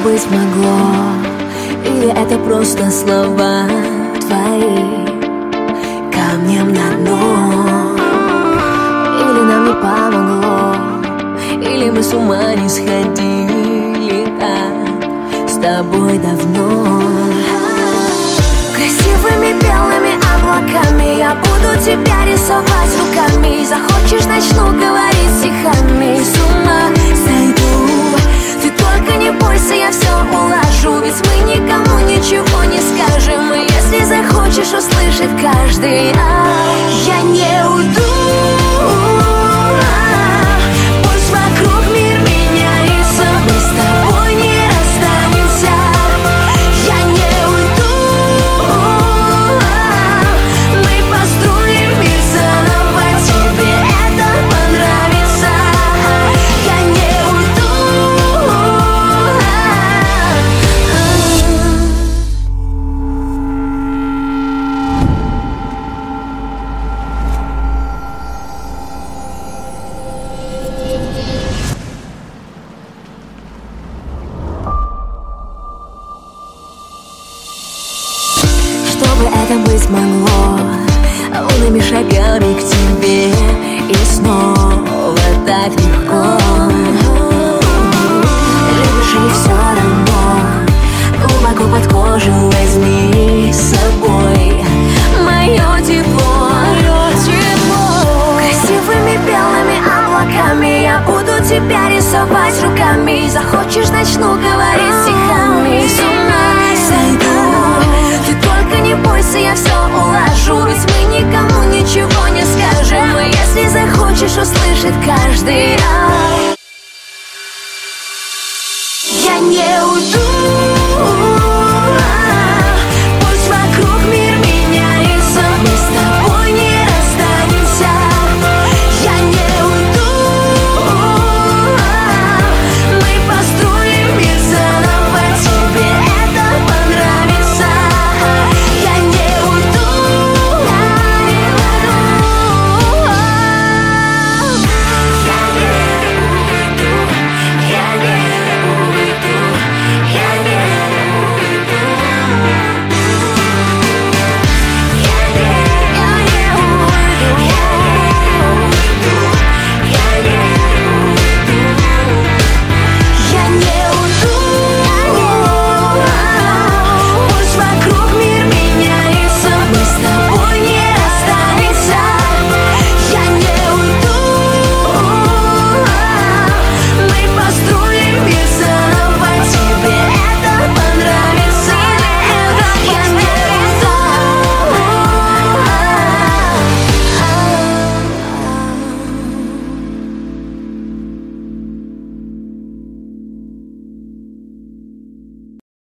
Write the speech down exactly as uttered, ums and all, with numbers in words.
быть могло? Или это просто слова твои камнем на дно? Или нам не помогло? Или мы с ума не сходили так с тобой давно? Красивыми белыми облаками я буду тебя рисовать руками. Захочешь, начну говорить стихами. С ума сойду. Ты только не бойся, я все улажу. Ведь мы никому ничего не скажем. И если захочешь услышать каждый, я не уйду. Пусть вокруг мир меняется, мы с тобой не расстанемся. Я не уйду. Мы построим мир заново, тебе это понравится. Я не уйду. Чтобы это быть могло, лунными шагами к тебе, и снова так легко. Любишь и все равно, глубоко под кожу возьми с собой мое тепло, мое тепло. Красивыми белыми облаками я буду тебя рисовать руками. Захочешь, начну говорить стихами. С ума сойду. Ты только не бойся, я все улажу. Ведь мы никому ничего не скажем. И если захочешь услышать каждый раз, я не уйду.